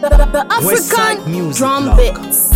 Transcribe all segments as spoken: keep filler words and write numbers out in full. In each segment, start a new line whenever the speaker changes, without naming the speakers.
The African drum beats.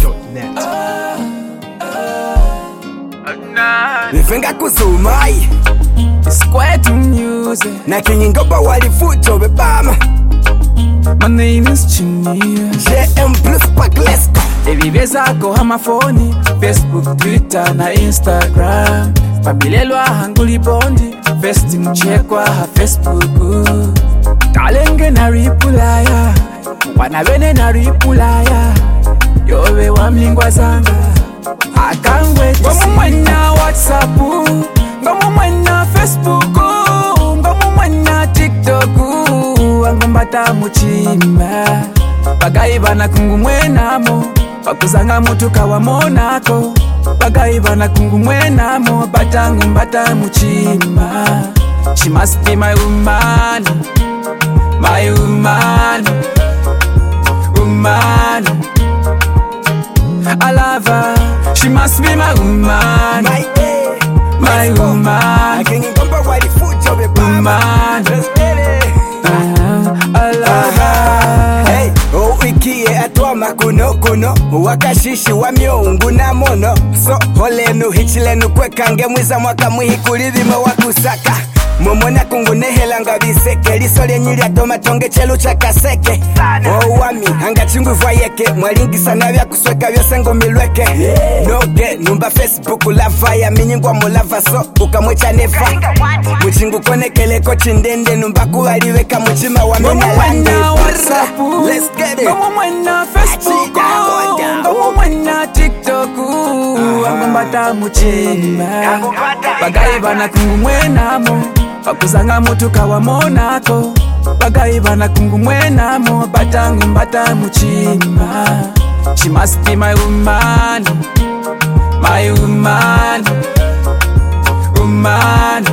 Nivenga kusumai
Square music.
na kingingoba walifuto bebama.
My name is Chinia.
J M plus pack, let's go.
Ebibezako amafoni Facebook, Twitter na Instagram. Pabilelwa hanguli bondi Festi mchekwa ha Facebook. Talenge na ripulaya Wanabene na ripulaya Yowe wa mlingwa zanga I can't wait to see. Ngomu mwena WhatsApp, ngomu mwena Facebook, ngomu mwena TikTok, angombata muchima Bagayi bana kungu mwenamo bakuzanga mutuka wa monako Bagayi bana kungu mwenamo batangu mbata muchima. She must be my woman, my woman, woman. I love her, she must be my woman,
My day,
my
let's go.
woman,
Na kingingoba walifuto bebama.
woman.
Let's get it.
Uh-huh. I love her.
Hey, uikie atwa makuno kuno wakashishi wa myungu na mono. So holenu hichilenu kwekange mwiza mwaka mwihikulilima wakusaka momona kungunehela biseke liso lyenyi lya tomatonge chelu cha kaseke owami anga chingwiva yeke mwalingisa na vya kusweka vyose ngumilweke noge numba Facebook lava ya minyingwa mulava so ukamwecha nefa muchingu konekeleko chindende numba kuwaliweka muchima wa
Ngomu
mina
mwena
lande.
WhatsApp,
Let's get it.
ngomu mwena Facebook, ngomu mwena TikTok, angombata muchima Bagayi bana kungu mwenamo bakuzanga mutuka wa monako Bagayi bana kungu mwenamo batangu mbata muchima. She must be my woman, my woman, woman.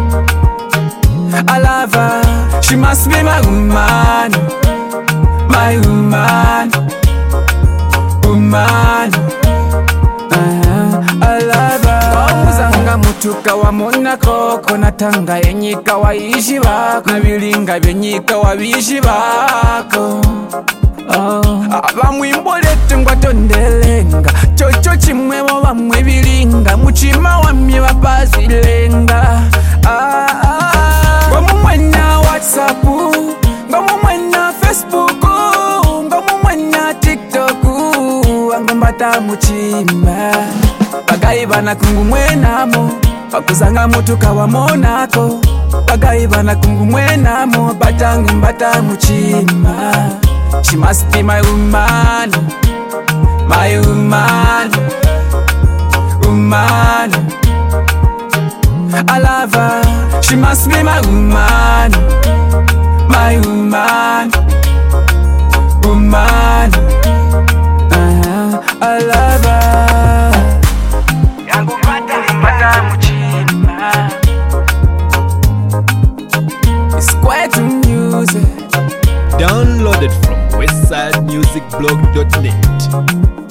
I love her, she must be my woman, my woman, woman. Uh-huh. I love her. Bakuzanga mutuka wa monako konatanga yenyika wa ishi bako nabilinga byenyika wa bishi bako. Oh. Abamwimbolete ngwatondelenga chocho chimwebo bamwe bilinga muchima wamye bapazilenga. Ah, ah, ah. Ngomu mwena WhatsApp, ngomu mwena Facebook, ngomu mwena TikTok, angombata muchima Bagayi bana kungu mwenamo bakuzanga mutuka wa monako Bagayi bana kungu mwenamo batangu mbata muchima. She must be my woman, my woman, woman. I love her, she must be my woman, my woman, woman. Uh-huh. I love her. Yangu mbata muchima. It's quite music.
Downloaded from westside music blog dot net.